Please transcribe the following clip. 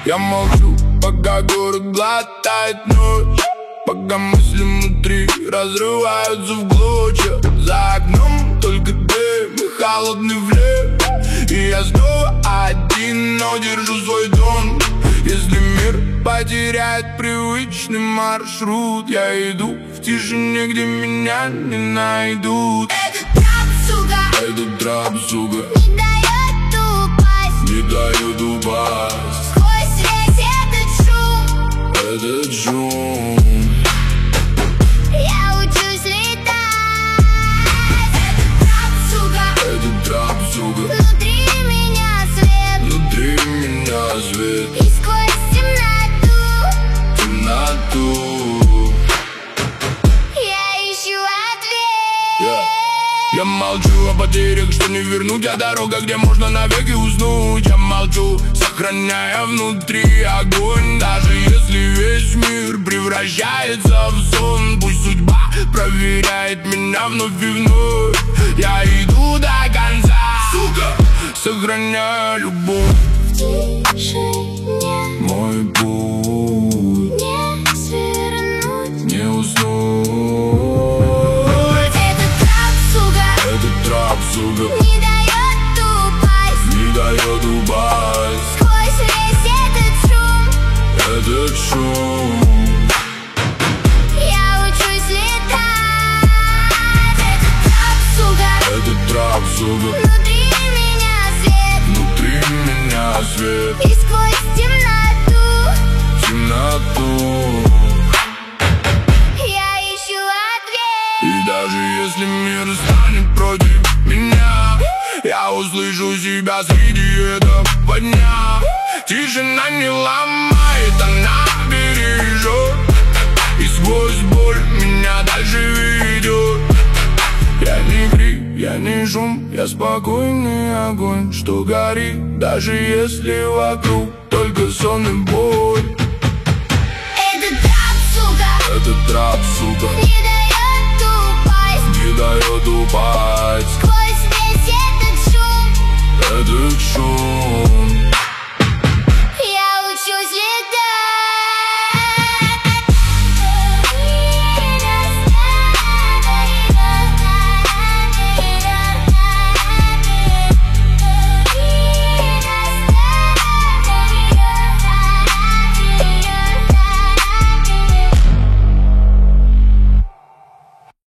Я молчу, пока город глотает ночь, пока мысли внутри разрываются в клочья. За окном только дым и холодный влег, и я снова один, но держу свой тон. Если мир потеряет привычный маршрут, я иду в тишине, где меня не найдут. Этот трап, сука, не дает упасть, не дает упасть. сквозь весь этот шум я учусь летать. Этот трап, сука, Внутри меня свет, внутри меня свет, и сквозь темноту я ищу ответ. Я молчу о потерях, что не вернуть, о дорогах, где можно навеки уснуть. Я молчу, сохраняя внутри огонь, даже если весь мир превращается в сон. Пусть судьба проверяет меня вновь и вновь, я иду до конца, сука, сохраняя любовь. В тишине Мой путь не свернуть, не уснуть. этот трап, сука, Не дает упасть, не дает упасть. сквозь весь Этот шум я учусь летать. Этот трап, сука, Этот трап, сука, внутри меня свет, внутри меня свет, и сквозь темноту. я ищу ответ. И даже если мир станет против меня, я услышу себя среди этого дня. Тишина не ломает, она бережет, и сквозь боль меня дальше ведет. Я не крик, я не шум, я спокойный огонь, что горит, даже если вокруг только сон и боль.